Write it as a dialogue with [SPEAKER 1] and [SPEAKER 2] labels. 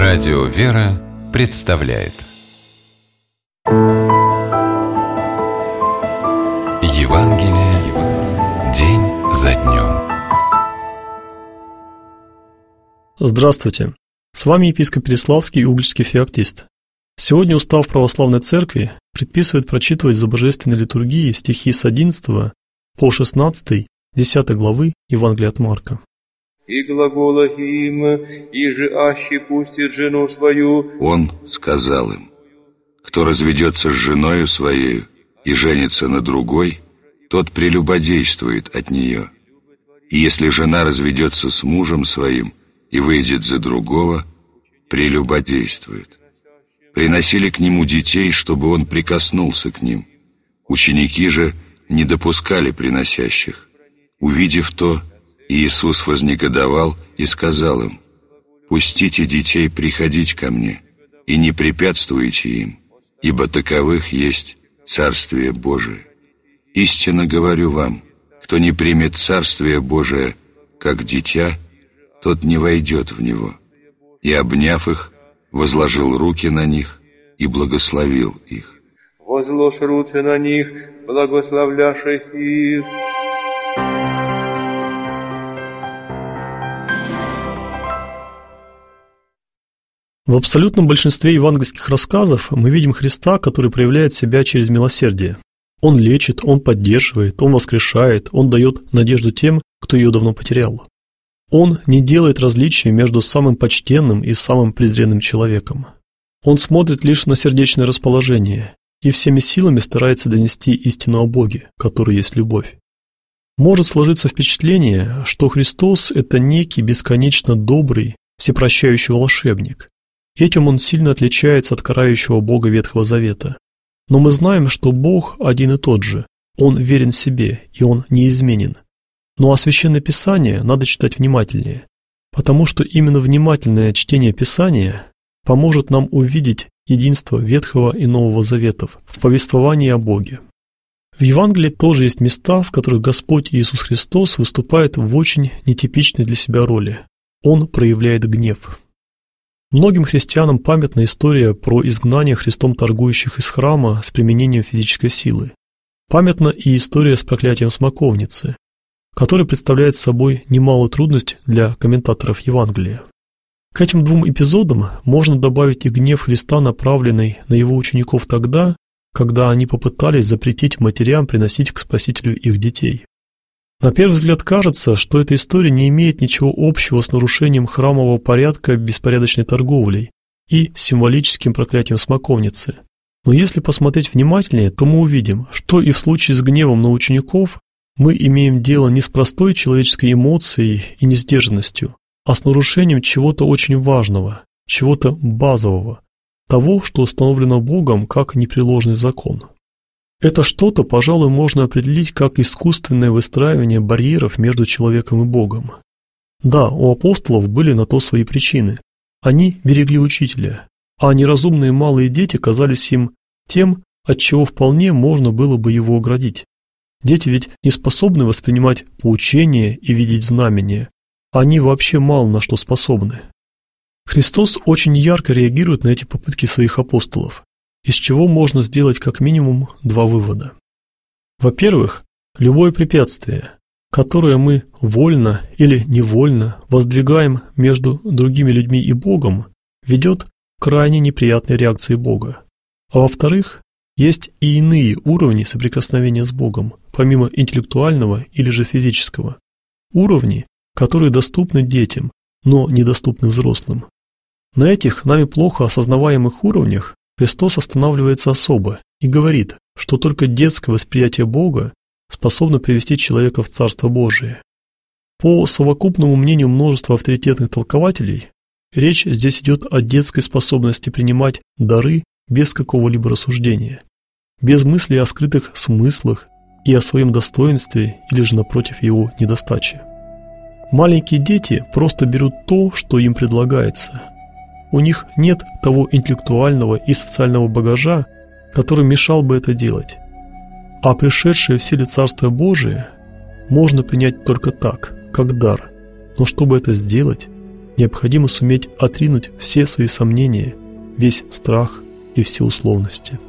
[SPEAKER 1] Радио «Вера» представляет Евангелие день за днем.
[SPEAKER 2] Здравствуйте! С вами епископ Переславский и Угличский феоктист. Сегодня устав православной церкви предписывает прочитывать за божественной литургией стихи с 11 по 16, 10 главы Евангелия от Марка.
[SPEAKER 3] И глагола им, иже аще пустит жену свою.
[SPEAKER 4] Он сказал им: кто разведется с женою своею и женится на другой, тот прелюбодействует от нее. И если жена разведется с мужем своим и выйдет за другого, прелюбодействует. Приносили к нему детей, чтобы он прикоснулся к ним. Ученики же не допускали приносящих. Увидев то, Иисус вознегодовал и сказал им: «Пустите детей приходить ко мне, и не препятствуйте им, ибо таковых есть Царствие Божие. Истинно говорю вам, кто не примет Царствие Божие как дитя, тот не войдет в него». И, обняв их, возложил руки на них и благословил их.
[SPEAKER 3] Возложь руки на них, благословляши их.
[SPEAKER 2] В абсолютном большинстве евангельских рассказов мы видим Христа, который проявляет себя через милосердие. Он лечит, Он поддерживает, Он воскрешает, Он дает надежду тем, кто ее давно потерял. Он не делает различия между самым почтенным и самым презренным человеком. Он смотрит лишь на сердечное расположение и всеми силами старается донести истину о Боге, который есть любовь. Может сложиться впечатление, что Христос – это некий бесконечно добрый, всепрощающий волшебник. Этим он сильно отличается от карающего Бога Ветхого Завета. Но мы знаем, что Бог один и тот же, Он верен себе и Он неизменен. Ну а Священное Писание надо читать внимательнее, потому что именно внимательное чтение Писания поможет нам увидеть единство Ветхого и Нового Заветов в повествовании о Боге. В Евангелии тоже есть места, в которых Господь Иисус Христос выступает в очень нетипичной для себя роли. Он проявляет гнев. Многим христианам памятна история про изгнание Христом торгующих из храма с применением физической силы. Памятна и история с проклятием смоковницы, которая представляет собой немалую трудность для комментаторов Евангелия. К этим двум эпизодам можно добавить и гнев Христа, направленный на его учеников тогда, когда они попытались запретить матерям приносить к Спасителю их детей. На первый взгляд кажется, что эта история не имеет ничего общего с нарушением храмового порядка беспорядочной торговлей и символическим проклятием смоковницы. Но если посмотреть внимательнее, то мы увидим, что и в случае с гневом на учеников мы имеем дело не с простой человеческой эмоцией и несдержанностью, а с нарушением чего-то очень важного, чего-то базового, того, что установлено Богом как непреложный закон. Это что-то, пожалуй, можно определить как искусственное выстраивание барьеров между человеком и Богом. Да, у апостолов были на то свои причины. Они берегли учителя, а неразумные малые дети казались им тем, от чего вполне можно было бы его оградить. Дети ведь не способны воспринимать поучения и видеть знамения. Они вообще мало на что способны. Христос очень ярко реагирует на эти попытки своих апостолов, из чего можно сделать как минимум два вывода. Во-первых, любое препятствие, которое мы вольно или невольно воздвигаем между другими людьми и Богом, ведет к крайне неприятной реакции Бога. А во-вторых, есть и иные уровни соприкосновения с Богом, помимо интеллектуального или же физического. Уровни, которые доступны детям, но недоступны взрослым. На этих нами плохо осознаваемых уровнях Христос останавливается особо и говорит, что только детское восприятие Бога способно привести человека в Царство Божие. По совокупному мнению множества авторитетных толкователей, речь здесь идет о детской способности принимать дары без какого-либо рассуждения, без мысли о скрытых смыслах и о своем достоинстве или же напротив его недостаче. Маленькие дети просто берут то, что им предлагается. У них нет того интеллектуального и социального багажа, который мешал бы это делать. А пришедшее в силе Царство Божие можно принять только так, как дар. Но чтобы это сделать, необходимо суметь отринуть все свои сомнения, весь страх и все условности.